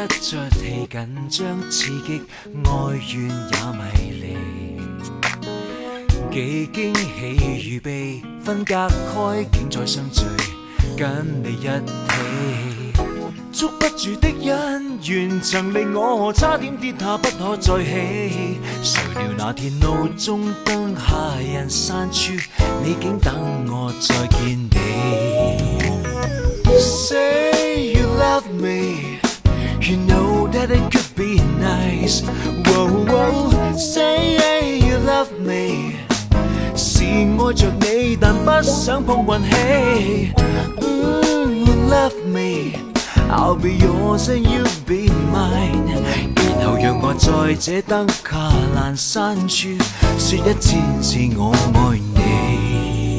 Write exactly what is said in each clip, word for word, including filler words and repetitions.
出戲緊張刺激，愛怨也迷離。幾驚喜與悲分隔開，竟再相聚，跟你一起。捉不住的恩緣，曾令我差點跌下，不可再起。誰料那天路中燈下人散處，你竟等我再見你。Say you love me, you know that it could be nice. Whoa, whoa, say you love me. 是愛着你，但不想碰運氣。Mm, love me, I'll be yours and you'll be mine. 然後讓我在這燈下闌珊處，說一千次我愛你。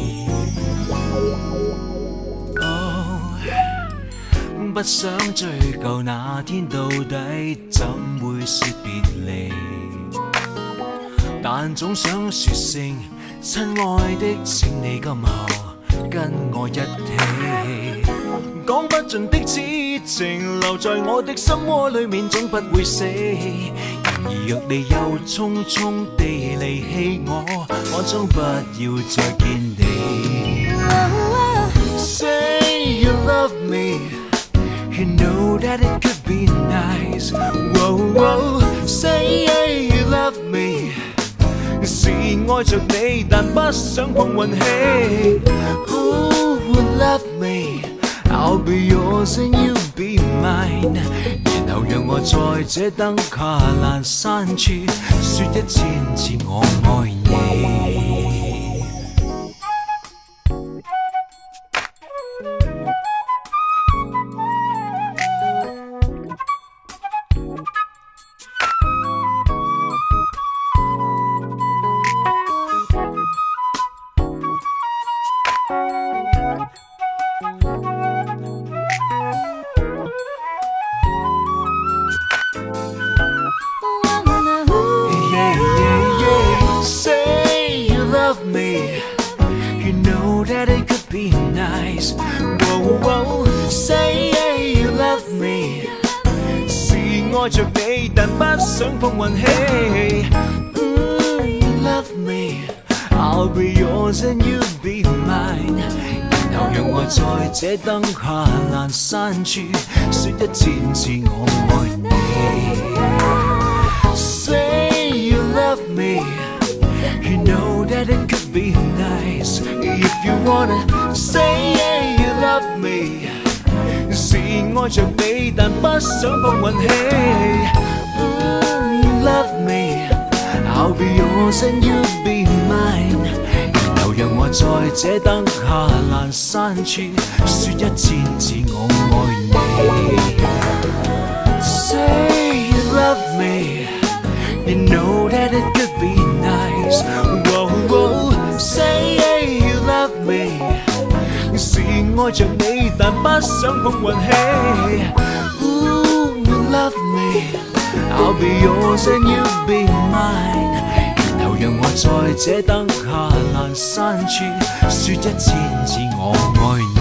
不想追究那天到底怎會說別離，但總想說聲親愛的，請你今後跟我一起。講不盡的痴情留在我的心窩裏面，總不會死。然而若你又匆匆地離棄我，我將不要再見你。Say you love me.You know that it could be nice. Whoa, whoa, say you love me. 是愛着你，但不想碰運氣。Ooh, love me, I'll be yours and you'll be mine. 然後讓我在這燈下闌珊處，說一千次我愛你。You know that it could be nice. Whoa, whoa, say you love me. 是愛着你，但不想碰運氣。Mm, love me, I'll be yours and you'll be mine. 然後讓我在這燈下闌珊處，說一千次我愛你。Say you love me.You know that it could be nice. If you wanna say yeah, you love me. 是愛着你，但不想碰運氣。Mm, love me, I'll be yours and you'll be mine. 然後讓我在這燈下闌珊處，說一千次我愛你。Say you love me. You know that it could be nice. Whoa, whoa, say you love me. 是愛着你，但不想碰運氣。Ooh, love me, I'll be yours and you'll be mine. 然後讓我在這燈下闌珊處，說一千次我愛你。